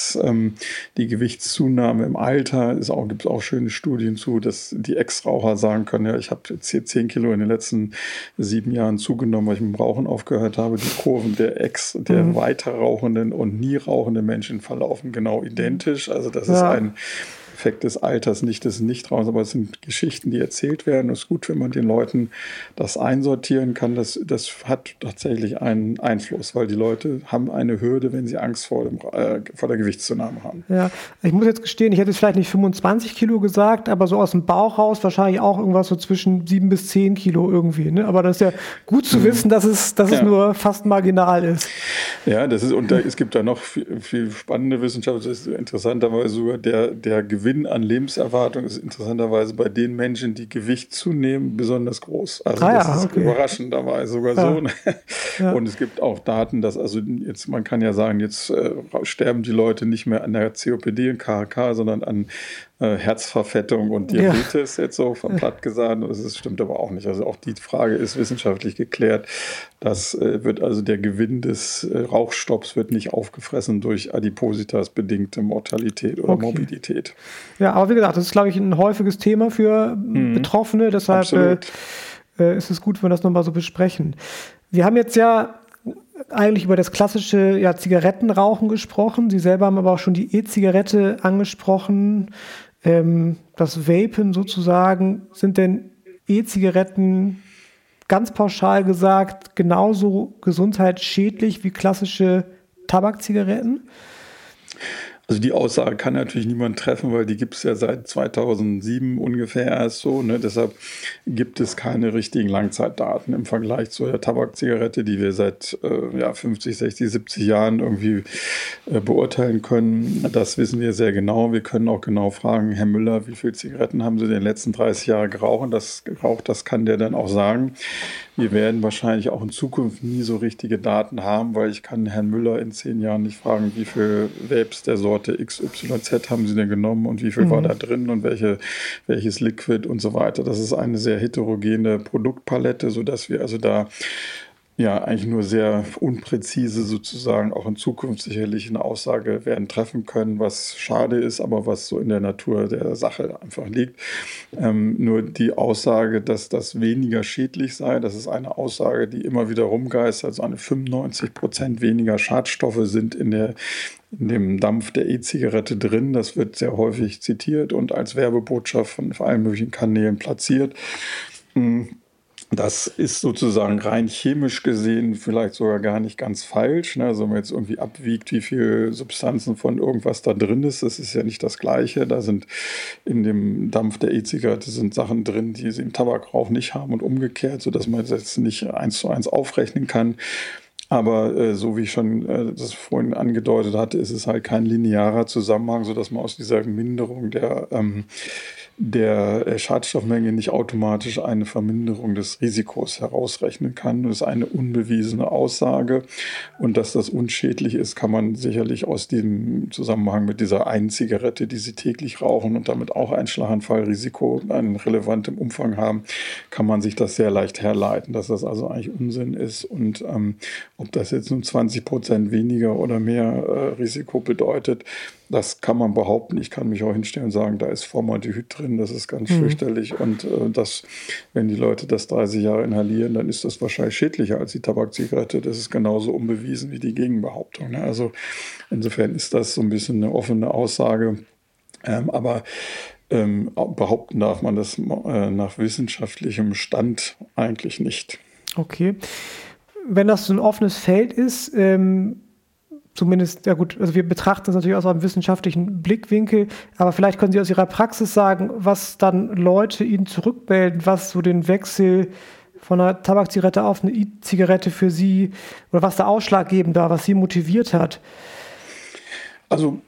Speaker 4: Gewichtszunahme im Alter gibt es auch schöne Studien zu, dass die Ex-Raucher sagen können, ja, ich habe jetzt hier 10 Kilo in den letzten 7 Jahren zugenommen, weil ich mit dem Rauchen aufgehört habe. Die Kurven der weiter rauchenden und nie rauchenden Menschen verlaufen genau identisch. Also das ist ein Effekt des Alters, nicht des Nichtrauchens, aber es sind Geschichten, die erzählt werden. Es ist gut, wenn man den Leuten das einsortieren kann. Das hat tatsächlich einen Einfluss, weil die Leute haben eine Hürde, wenn sie Angst vor der Gewichtszunahme haben. Ja,
Speaker 3: ich muss jetzt gestehen, ich hätte jetzt vielleicht nicht 25 Kilo gesagt, aber so aus dem Bauch raus wahrscheinlich auch irgendwas so zwischen 7 bis 10 Kilo irgendwie. Ne? Aber das ist ja gut zu wissen, dass es nur fast marginal ist.
Speaker 4: Ja, es gibt da noch viel spannende Wissenschaft. Das ist interessanterweise sogar der Gewinn an Lebenserwartung ist interessanterweise bei den Menschen, die Gewicht zunehmen, besonders groß. Also das ist überraschenderweise sogar so. Ne? Ja. Und es gibt auch Daten, dass man kann ja sagen, jetzt sterben die Leute nicht mehr an der COPD und KHK, sondern an Herzverfettung und Diabetes, jetzt so platt gesagt. Das stimmt aber auch nicht. Also auch die Frage ist wissenschaftlich geklärt. Das wird also der Gewinn des Rauchstopps wird nicht aufgefressen durch Adipositas bedingte Mortalität oder Morbidität.
Speaker 3: Ja, aber wie gesagt, das ist, glaube ich, ein häufiges Thema für Betroffene. Deshalb ist es gut, wenn wir das nochmal so besprechen. Wir haben jetzt ja eigentlich über das klassische Zigarettenrauchen gesprochen. Sie selber haben aber auch schon die E-Zigarette angesprochen. Das Vapen sozusagen. Sind denn E-Zigaretten ganz pauschal gesagt genauso gesundheitsschädlich wie klassische Tabakzigaretten?
Speaker 4: Also die Aussage kann natürlich niemand treffen, weil die gibt es ja seit 2007 ungefähr erst so. Ne? Deshalb gibt es keine richtigen Langzeitdaten im Vergleich zu der Tabakzigarette, die wir seit 50, 60, 70 Jahren irgendwie beurteilen können. Das wissen wir sehr genau. Wir können auch genau fragen, Herr Müller, wie viele Zigaretten haben Sie in den letzten 30 Jahren geraucht? Das kann der dann auch sagen. Wir werden wahrscheinlich auch in Zukunft nie so richtige Daten haben, weil ich kann Herrn Müller in 10 Jahren nicht fragen, wie viel Vapes der Sorte XYZ haben Sie denn genommen und wie viel war da drin und welches Liquid und so weiter. Das ist eine sehr heterogene Produktpalette, sodass wir also da ja eigentlich nur sehr unpräzise sozusagen auch in Zukunft sicherlich eine Aussage werden treffen können, was schade ist, aber was so in der Natur der Sache einfach liegt. Nur die Aussage, dass das weniger schädlich sei, das ist eine Aussage, die immer wieder rumgeistert. Also 95% weniger Schadstoffe sind in dem Dampf der E-Zigarette drin. Das wird sehr häufig zitiert und als Werbebotschaft von allen möglichen Kanälen platziert. Das ist sozusagen rein chemisch gesehen vielleicht sogar gar nicht ganz falsch. Ne? Also wenn man jetzt irgendwie abwiegt, wie viel Substanzen von irgendwas da drin ist, das ist ja nicht das Gleiche. Da sind in dem Dampf der E-Zigarette sind Sachen drin, die sie im Tabakrauch nicht haben und umgekehrt, sodass man das jetzt nicht 1:1 aufrechnen kann. Aber so wie ich schon das vorhin angedeutet hatte, ist es halt kein linearer Zusammenhang, sodass man aus dieser Minderung der Schadstoffmenge nicht automatisch eine Verminderung des Risikos herausrechnen kann. Das ist eine unbewiesene Aussage. Und dass das unschädlich ist, kann man sicherlich aus dem Zusammenhang mit dieser einen Zigarette, die sie täglich rauchen und damit auch ein Schlaganfallrisiko in relevantem Umfang haben, kann man sich das sehr leicht herleiten, dass das also eigentlich Unsinn ist. Und ob das jetzt nun 20% weniger oder mehr Risiko bedeutet, das kann man behaupten. Ich kann mich auch hinstellen und sagen, da ist Formaldehyd drin, das ist ganz fürchterlich. Und wenn die Leute das 30 Jahre inhalieren, dann ist das wahrscheinlich schädlicher als die Tabakzigarette. Das ist genauso unbewiesen wie die Gegenbehauptung. Ne? Also insofern ist das so ein bisschen eine offene Aussage. Aber behaupten darf man das nach wissenschaftlichem Stand eigentlich nicht.
Speaker 3: Okay. Wenn das so ein offenes Feld ist, zumindest, ja gut, also wir betrachten das natürlich aus einem wissenschaftlichen Blickwinkel, aber vielleicht können Sie aus Ihrer Praxis sagen, was dann Leute Ihnen zurückmelden, was so den Wechsel von einer Tabakzigarette auf eine E-Zigarette für Sie oder was der ausschlaggebend war, was Sie motiviert hat.
Speaker 4: Also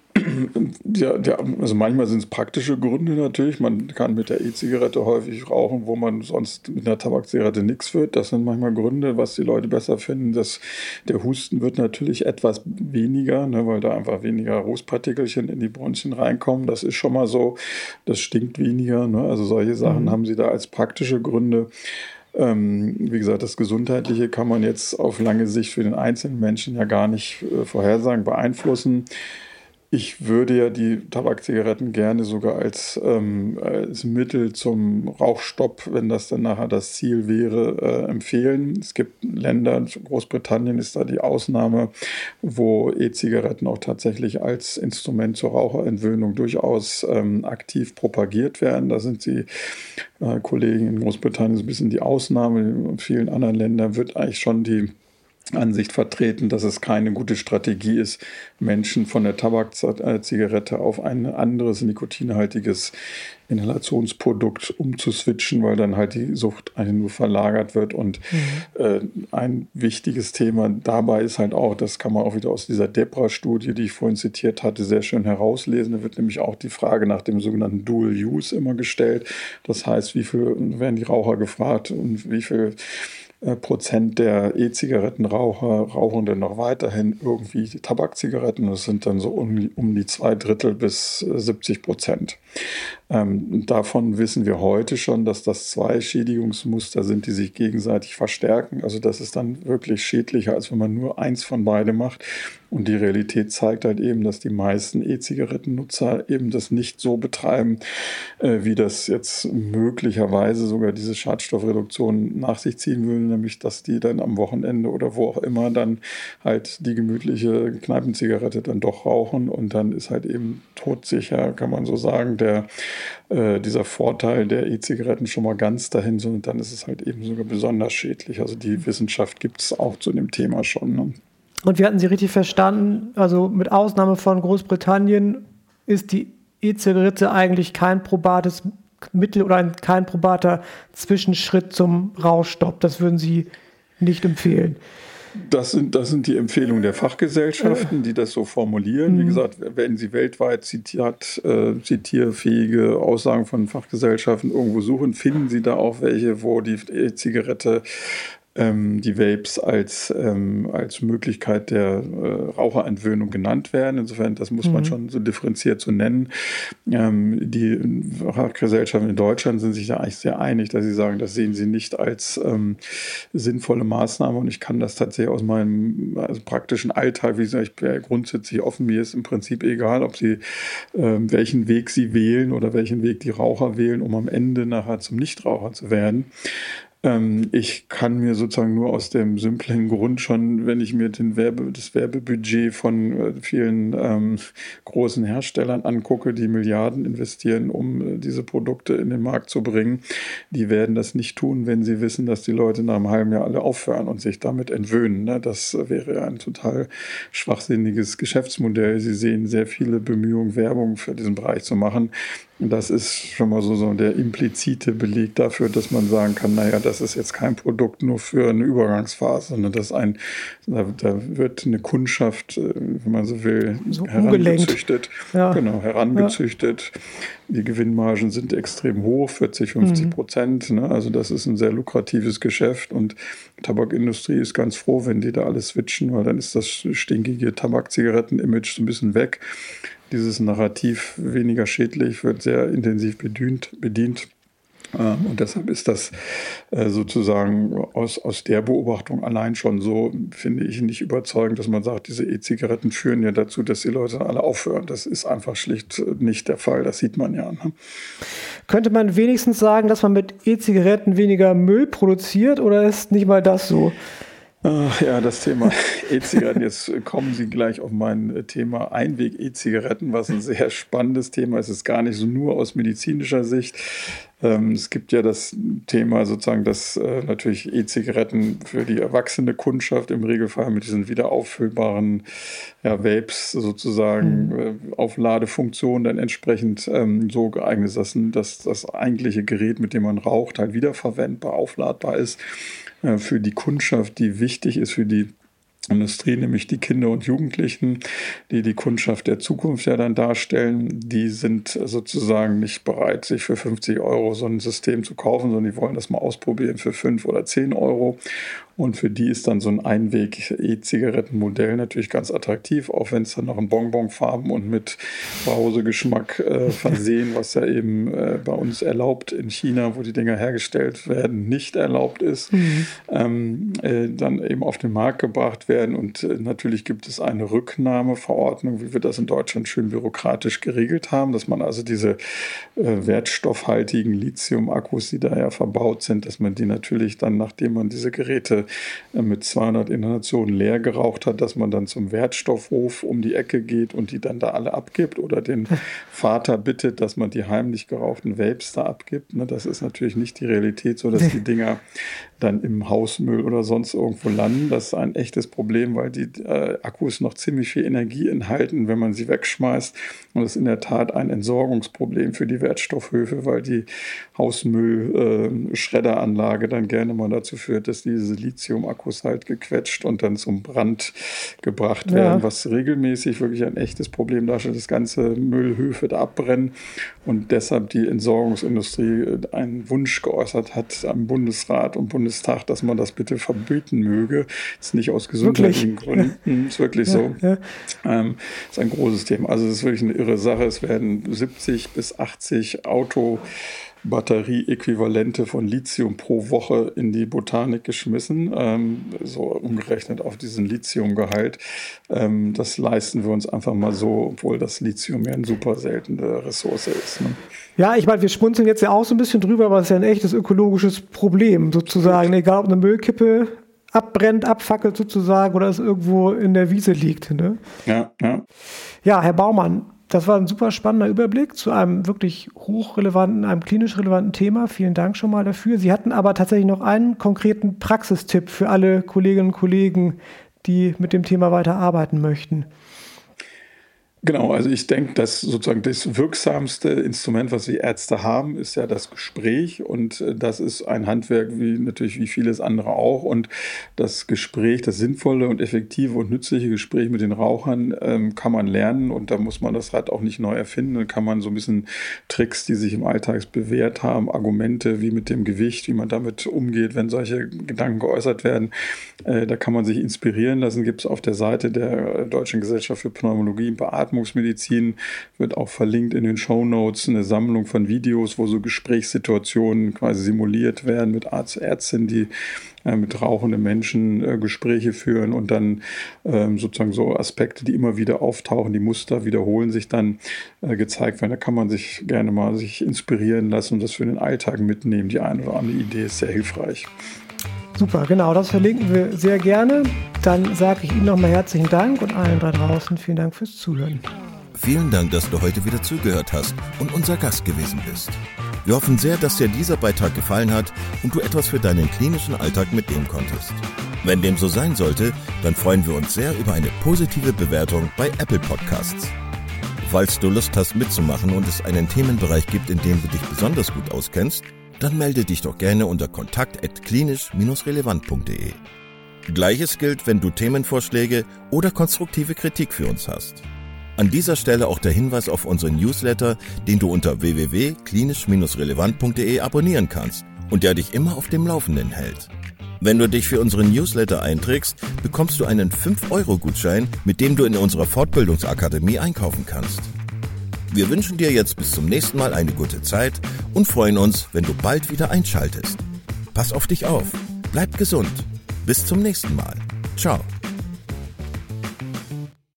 Speaker 4: also manchmal sind es praktische Gründe natürlich. Man kann mit der E-Zigarette häufig rauchen, wo man sonst mit einer Tabakzigarette nichts wird. Das sind manchmal Gründe, was die Leute besser finden. Der Husten wird natürlich etwas weniger, ne, weil da einfach weniger Rußpartikelchen in die Bronchien reinkommen. Das ist schon mal so. Das stinkt weniger. Ne? Also solche Sachen haben sie da als praktische Gründe. Wie gesagt, das Gesundheitliche kann man jetzt auf lange Sicht für den einzelnen Menschen ja gar nicht vorhersagen, beeinflussen. Ich würde ja die Tabakzigaretten gerne sogar als Mittel zum Rauchstopp, wenn das dann nachher das Ziel wäre, empfehlen. Es gibt Länder, Großbritannien ist da die Ausnahme, wo E-Zigaretten auch tatsächlich als Instrument zur Raucherentwöhnung durchaus aktiv propagiert werden. Da sind die Kollegen in Großbritannien so ein bisschen die Ausnahme. In vielen anderen Ländern wird eigentlich schon die Ansicht vertreten, dass es keine gute Strategie ist, Menschen von der Tabakzigarette auf ein anderes nikotinhaltiges Inhalationsprodukt umzuswitchen, weil dann halt die Sucht eigentlich nur verlagert wird. Und ein wichtiges Thema dabei ist halt auch, das kann man auch wieder aus dieser DEPRA-Studie, die ich vorhin zitiert hatte, sehr schön herauslesen. Da wird nämlich auch die Frage nach dem sogenannten Dual Use immer gestellt. Das heißt, wie viel werden die Raucher gefragt und wie viel Prozent der E-Zigarettenraucher rauchen dann noch weiterhin irgendwie die Tabakzigaretten. Das sind dann so um die 2/3 bis 70%. Davon wissen wir heute schon, dass das 2 Schädigungsmuster sind, die sich gegenseitig verstärken. Also das ist dann wirklich schädlicher, als wenn man nur eins von beide macht. Und die Realität zeigt halt eben, dass die meisten E-Zigarettennutzer eben das nicht so betreiben, wie das jetzt möglicherweise sogar diese Schadstoffreduktion nach sich ziehen würde, nämlich dass die dann am Wochenende oder wo auch immer dann halt die gemütliche Kneipenzigarette dann doch rauchen und dann ist halt eben todsicher, kann man so sagen, dieser Vorteil der E-Zigaretten schon mal ganz dahin, sondern dann ist es halt eben sogar besonders schädlich. Also die Wissenschaft gibt es auch zu dem Thema schon. Ne?
Speaker 3: Und wir hatten Sie richtig verstanden, also mit Ausnahme von Großbritannien ist die E-Zigarette eigentlich kein probates Mittel oder kein probater Zwischenschritt zum Rauchstopp. Das würden Sie nicht empfehlen.
Speaker 4: Das sind die Empfehlungen der Fachgesellschaften, die das so formulieren. Wie gesagt, wenn Sie weltweit zitierfähige Aussagen von Fachgesellschaften irgendwo suchen, finden Sie da auch welche, wo die E-Zigarette die Vapes als Möglichkeit der Raucherentwöhnung genannt werden. Insofern, das muss man schon so differenziert so nennen. Die Fachgesellschaften in Deutschland sind sich da eigentlich sehr einig, dass sie sagen, das sehen sie nicht als sinnvolle Maßnahme. Und ich kann das tatsächlich aus meinem praktischen Alltag, wie gesagt, ich bin ja grundsätzlich offen, mir ist im Prinzip egal, ob sie welchen Weg sie wählen oder welchen Weg die Raucher wählen, um am Ende nachher zum Nichtraucher zu werden. Ich kann mir sozusagen nur aus dem simplen Grund schon, wenn ich mir das Werbebudget von vielen großen Herstellern angucke, die Milliarden investieren, um diese Produkte in den Markt zu bringen, die werden das nicht tun, wenn sie wissen, dass die Leute nach einem halben Jahr alle aufhören und sich damit entwöhnen. Ne? Das wäre ein total schwachsinniges Geschäftsmodell. Sie sehen sehr viele Bemühungen, Werbung für diesen Bereich zu machen. Das ist schon mal so der implizite Beleg dafür, dass man sagen kann, naja, das ist jetzt kein Produkt nur für eine Übergangsphase, sondern da wird eine Kundschaft, wenn man so will,
Speaker 3: so
Speaker 4: herangezüchtet.
Speaker 3: Ja.
Speaker 4: Genau, herangezüchtet. Ja. Die Gewinnmargen sind extrem hoch, 40-50%. Ne? Also das ist ein sehr lukratives Geschäft und die Tabakindustrie ist ganz froh, wenn die da alles switchen, weil dann ist das stinkige Tabak-Zigaretten-Image so ein bisschen weg. Dieses Narrativ weniger schädlich wird sehr intensiv bedient. Und deshalb ist das sozusagen aus der Beobachtung allein schon so, finde ich, nicht überzeugend, dass man sagt, diese E-Zigaretten führen ja dazu, dass die Leute alle aufhören. Das ist einfach schlicht nicht der Fall. Das sieht man ja. Ne?
Speaker 3: Könnte man wenigstens sagen, dass man mit E-Zigaretten weniger Müll produziert oder ist nicht mal das so?
Speaker 4: Ach ja, das Thema E-Zigaretten. Jetzt kommen Sie gleich auf mein Thema Einweg-E-Zigaretten, was ein sehr spannendes Thema ist. Es ist gar nicht so nur aus medizinischer Sicht. Es gibt ja das Thema sozusagen, dass natürlich E-Zigaretten für die erwachsene Kundschaft im Regelfall mit diesen wieder auffüllbaren Vapes sozusagen Aufladefunktionen dann entsprechend so geeignet sind, dass das eigentliche Gerät, mit dem man raucht, halt wiederverwendbar, aufladbar ist. Für die Kundschaft, die wichtig ist für die Industrie, nämlich die Kinder und Jugendlichen, die die Kundschaft der Zukunft ja dann darstellen, die sind sozusagen nicht bereit, sich für 50 € so ein System zu kaufen, sondern die wollen das mal ausprobieren für 5 oder 10 €. Und für die ist dann so ein Einweg-E-Zigarettenmodell natürlich ganz attraktiv, auch wenn es dann noch in Bonbonfarben und mit Brausegeschmack versehen, was ja eben bei uns erlaubt in China, wo die Dinger hergestellt werden, nicht erlaubt ist, dann eben auf den Markt gebracht werden. Und natürlich gibt es eine Rücknahmeverordnung, wie wir das in Deutschland schön bürokratisch geregelt haben, dass man also diese wertstoffhaltigen Lithium-Akkus, die da ja verbaut sind, dass man die natürlich dann, nachdem man diese Geräte mit 200 Inhalationen leer geraucht hat, dass man dann zum Wertstoffhof um die Ecke geht und die dann da alle abgibt oder den Vater bittet, dass man die heimlich gerauchten Vapes da abgibt. Das ist natürlich nicht die Realität, so dass die Dinger dann im Hausmüll oder sonst irgendwo landen. Das ist ein echtes Problem, weil die Akkus noch ziemlich viel Energie enthalten, wenn man sie wegschmeißt. Und das ist in der Tat ein Entsorgungsproblem für die Wertstoffhöfe, weil die Hausmüll-Schredderanlage dann gerne mal dazu führt, dass diese Lithium-Akkus halt gequetscht und dann zum Brand gebracht werden, was regelmäßig wirklich ein echtes Problem darstellt, dass ganze Müllhöfe da abbrennen und deshalb die Entsorgungsindustrie einen Wunsch geäußert hat am Bundesrat und Bundestag, dass man das bitte verbieten möge. Das ist nicht aus gesundheitlichen Gründen, ist wirklich so. Ja. Ist ein großes Thema. Also es ist wirklich eine irre Sache. Es werden 70 bis 80 Batterie-Äquivalente von Lithium pro Woche in die Botanik geschmissen, so umgerechnet auf diesen Lithiumgehalt. Das leisten wir uns einfach mal so, obwohl das Lithium ja eine super seltene Ressource ist. Ne?
Speaker 3: Ja, ich meine, wir schmunzeln jetzt ja auch so ein bisschen drüber, aber es ist ja ein echtes ökologisches Problem sozusagen, egal ob eine Müllkippe abbrennt, abfackelt sozusagen oder es irgendwo in der Wiese liegt. Ne?
Speaker 4: Ja.
Speaker 3: Ja, Herr Baumann, das war ein super spannender Überblick zu einem wirklich hochrelevanten, einem klinisch relevanten Thema. Vielen Dank schon mal dafür. Sie hatten aber tatsächlich noch einen konkreten Praxistipp für alle Kolleginnen und Kollegen, die mit dem Thema weiter arbeiten möchten.
Speaker 4: Genau, also ich denke, dass sozusagen das wirksamste Instrument, was wir Ärzte haben, ist ja das Gespräch, und das ist ein Handwerk wie vieles andere auch, und das Gespräch, das sinnvolle und effektive und nützliche Gespräch mit den Rauchern kann man lernen, und da muss man das Rad auch nicht neu erfinden. Da kann man so ein bisschen Tricks, die sich im Alltag bewährt haben, Argumente wie mit dem Gewicht, wie man damit umgeht, wenn solche Gedanken geäußert werden, da kann man sich inspirieren lassen. Gibt es auf der Seite der Deutschen Gesellschaft für Pneumologie und Beatmungsmedizin, wird auch verlinkt in den Shownotes, eine Sammlung von Videos, wo so Gesprächssituationen quasi simuliert werden mit Arzt, Ärztinnen, die mit rauchenden Menschen Gespräche führen, und dann sozusagen so Aspekte, die immer wieder auftauchen, die Muster wiederholen sich dann, gezeigt werden. Da kann man sich gerne mal sich inspirieren lassen und das für den Alltag mitnehmen. Die eine oder andere Idee ist sehr hilfreich.
Speaker 3: Super, genau, das verlinken wir sehr gerne. Dann sage ich Ihnen nochmal herzlichen Dank und allen da draußen vielen Dank fürs Zuhören.
Speaker 2: Vielen Dank, dass du heute wieder zugehört hast und unser Gast gewesen bist. Wir hoffen sehr, dass dir dieser Beitrag gefallen hat und du etwas für deinen klinischen Alltag mitnehmen konntest. Wenn dem so sein sollte, dann freuen wir uns sehr über eine positive Bewertung bei Apple Podcasts. Falls du Lust hast mitzumachen und es einen Themenbereich gibt, in dem du dich besonders gut auskennst, dann melde dich doch gerne unter kontakt@klinisch-relevant.de. Gleiches gilt, wenn du Themenvorschläge oder konstruktive Kritik für uns hast. An dieser Stelle auch der Hinweis auf unseren Newsletter, den du unter www.klinisch-relevant.de abonnieren kannst und der dich immer auf dem Laufenden hält. Wenn du dich für unseren Newsletter einträgst, bekommst du einen 5-Euro-Gutschein, mit dem du in unserer Fortbildungsakademie einkaufen kannst. Wir wünschen dir jetzt bis zum nächsten Mal eine gute Zeit und freuen uns, wenn du bald wieder einschaltest. Pass auf dich auf, bleib gesund. Bis zum nächsten Mal. Ciao.